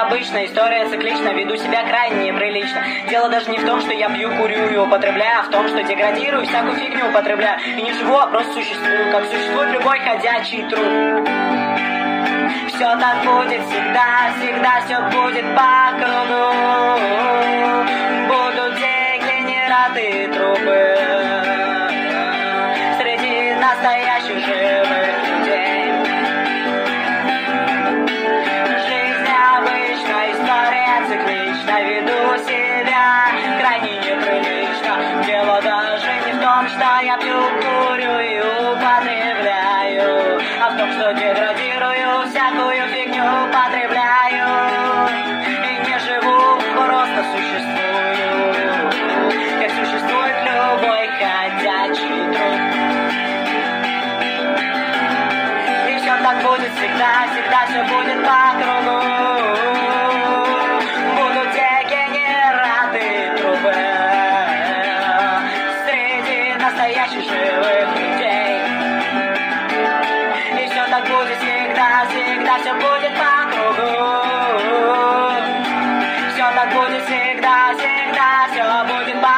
обычно, история циклична, веду себя крайне неприлично. Дело даже не в том, что я пью, курю и употребляю, а в том, что деградирую, всякую фигню употребляю. И не живу, а просто существую, как существует любой ходячий труп. Все так будет всегда, всегда все будет по кругу. Будут дегенераты трупы среди настоящих живых людей. Жизнь обычная, история циклична, веду себя крайне неприлично. Дело даже не в том, что я пью, курю и употребляю, а в том, что деградирую, всякую фигню употребляю. И не живу, просто существую, как существует любой ходячий труп. И все так будет всегда, всегда все будет по кругу. Будут дегенераты трупы среди настоящих живых людей. И все так будет всегда, всегда все будет по кругу. Все так будет всегда, всегда все будет по